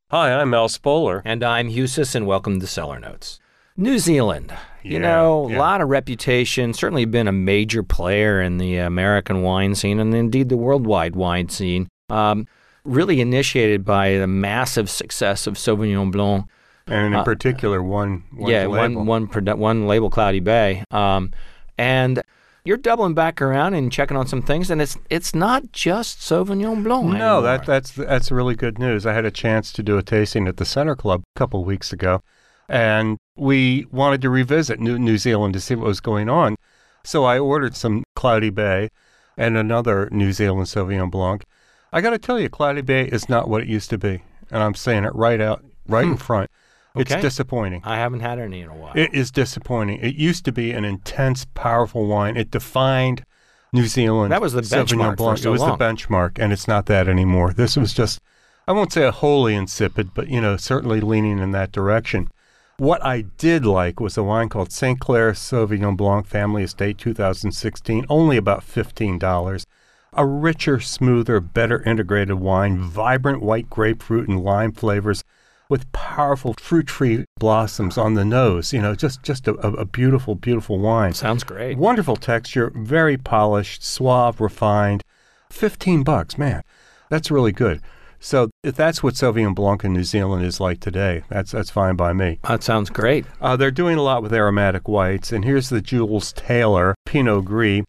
Hi, I'm Al Spoler. And I'm Hugh Sisson. Welcome to Cellar Notes. New Zealand, a lot of reputation, certainly been a major player in the American wine scene and indeed the worldwide wine scene. Really initiated by the massive success of Sauvignon Blanc. And in particular, one label. One label, Cloudy Bay. And you're doubling back around and checking on some things, and it's not just Sauvignon Blanc No, anymore. that's really good news. I had a chance to do a tasting at the Center Club a couple of weeks ago, and we wanted to revisit New Zealand to see what was going on. So I ordered some Cloudy Bay and another New Zealand Sauvignon Blanc. I got to tell you, Cloudy Bay is not what it used to be, and I'm saying it right in front. It's disappointing. I haven't had any in a while. It is disappointing. It used to be an intense, powerful wine. It defined New Zealand. That was the benchmark for so long. It was the benchmark, and it's not that anymore. This was just, I won't say a wholly insipid, but, certainly leaning in that direction. What I did like was a wine called St. Clair Sauvignon Blanc Family Estate 2016, only about $15. A richer, smoother, better integrated wine, vibrant white grapefruit and lime flavors, with powerful fruit tree blossoms on the nose. Just a beautiful, beautiful wine. Sounds great. Wonderful texture, very polished, suave, refined. $15, man. That's really good. So if that's what Sauvignon Blanc in New Zealand is like today, that's fine by me. That sounds great. They're doing a lot with aromatic whites, and here's the Jules Taylor Pinot Gris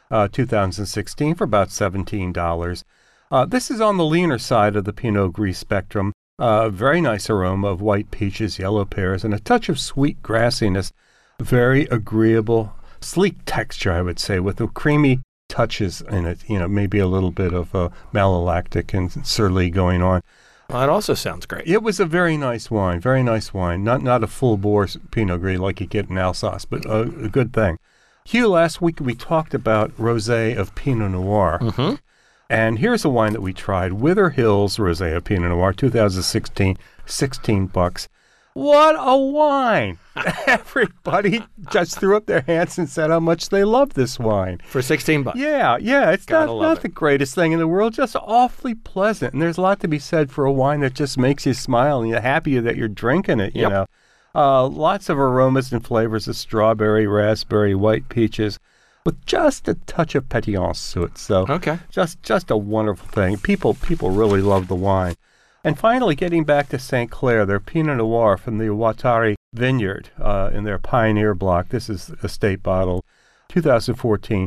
2016 for about $17. This is on the leaner side of the Pinot Gris spectrum. Very nice aroma of white peaches, yellow pears, and a touch of sweet grassiness. Very agreeable, sleek texture, I would say, with the creamy touches in it. Maybe a little bit of malolactic and surly going on. Well, that also sounds great. It was a very nice wine, very nice wine. Not a full-bore Pinot Gris like you get in Alsace, but a good thing. Hugh, last week we talked about rosé of Pinot Noir. Mm-hmm. And here's a wine that we tried, Wither Hills Rosé of Pinot Noir, 2016, $16. What a wine! Everybody just threw up their hands and said how much they love this wine. For $16. Yeah, it's not the greatest thing in the world, just awfully pleasant. And there's a lot to be said for a wine that just makes you smile and you're happy that you're drinking it, you know. Lots of aromas and flavors of strawberry, raspberry, white peaches, with just a touch of pétillance to it. So just a wonderful thing. People really love the wine. And finally, getting back to St. Clair, their Pinot Noir from the Watari Vineyard in their Pioneer block. This is estate bottle, 2014.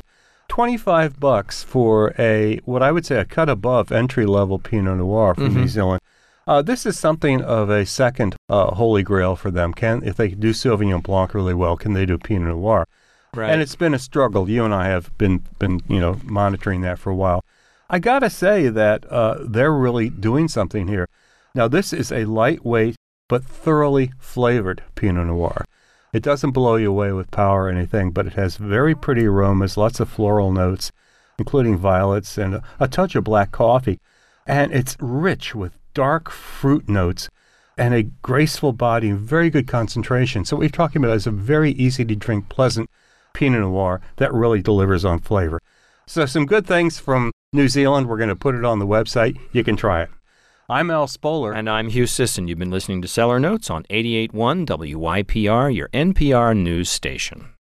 $25 for what I would say a cut above entry-level Pinot Noir from New Zealand. This is something of a second holy grail for them. If they do Sauvignon Blanc really well, can they do Pinot Noir? Right. And it's been a struggle. You and I have been monitoring that for a while. I got to say that they're really doing something here. Now, this is a lightweight but thoroughly flavored Pinot Noir. It doesn't blow you away with power or anything, but it has very pretty aromas, lots of floral notes, including violets and a touch of black coffee. And it's rich with dark fruit notes and a graceful body and very good concentration. So what we're talking about is a very easy-to-drink, pleasant Pinot Noir that really delivers on flavor. So some good things from New Zealand. We're going to put it on the website. You can try it. I'm Al Spoler. And I'm Hugh Sisson. You've been listening to Cellar Notes on 88.1 WYPR, your NPR news station.